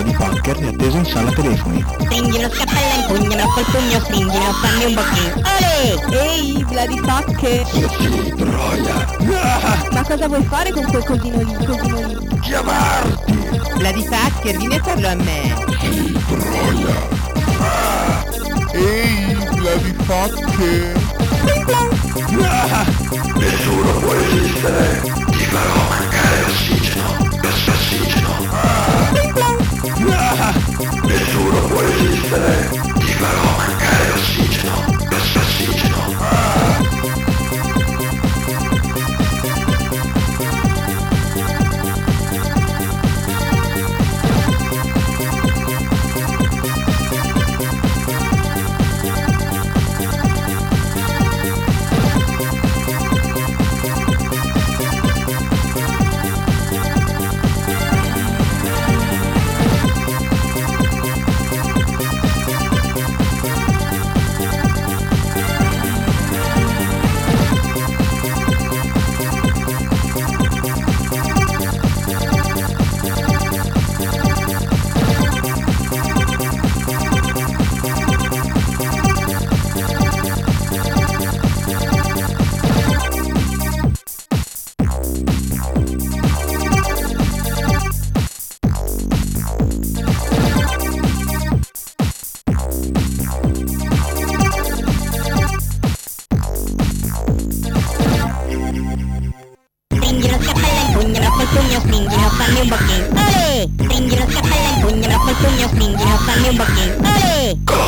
Vladifacker è atteso in sala telefoni. Stringi lo scappello, impugnalo col pugno, stringilo, fammi un pochino. Olè! Ehi, Vladifacker! Sì, troia! Ma cosa vuoi fare con quel cosino lì, Chiamarti! Vladifacker, vieni a farlo a me. Sì, troia! Ehi, Vladifacker! Nessuno può resistere! Ti farò mancare ossigeno! Nessuno può resistere! Ti farò mancare ossigeno! Stringi lo scappello, impugnalo col pugno, stringilo, fammi un pochino. Olè! Stringi lo scappello, impugnalo col pugno, stringilo, fammi un pochino. Olè!